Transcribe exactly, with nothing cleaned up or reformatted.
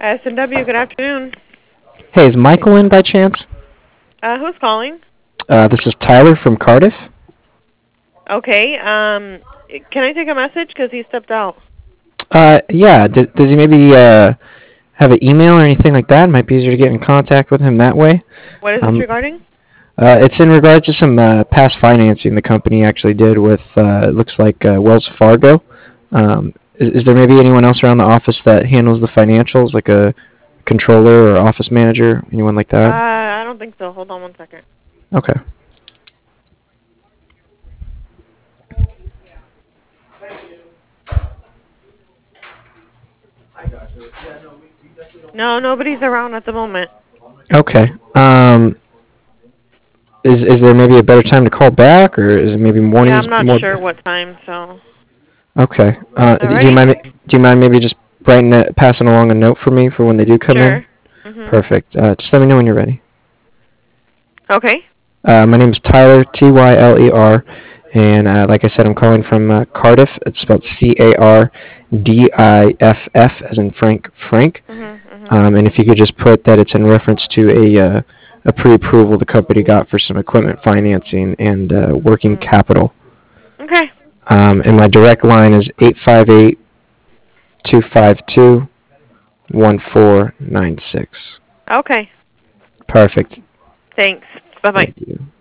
S and W, good afternoon. Hey, is Michael in by chance? Uh, who's calling? Uh, this is Tyler from Cardiff. Okay, um, can I take a message? Because he stepped out. Uh, yeah, d- does he maybe uh, have an email or anything like that? It might be easier to get in contact with him that way. What is this Um, regarding? uh, it's in regard to some uh, past financing the company actually did with, uh, it looks like, uh, Wells Fargo. Um, is, is there maybe anyone else around the office that handles the financials, like a controller or office manager, anyone like Uh, that? I don't think so. Hold on one second. Okay. No, nobody's around at the moment. Okay. Um, is is there maybe a better time to call back, or is it maybe Yeah, mornings I'm not more? sure what time, so. Okay. Uh, do you Alrighty? mind? Do you mind maybe just writing, it, passing along a note for me for when they do come in? Sure. Mm-hmm. Perfect. Uh, just let me know when you're ready. Okay. Uh, my name is Tyler, T Y L E R, and uh, like I said, I'm calling from uh, Cardiff. It's spelled C A R D I F F, as in Frank Frank. Mm-hmm, mm-hmm. Um, and if you could just put that it's in reference to a uh, a pre-approval the company got for some equipment financing and uh, working Mm. capital. Okay. Um, and my direct line is eight five eight, two five two, one four nine six. Okay. Perfect. Thanks. Bye-bye. Thank you.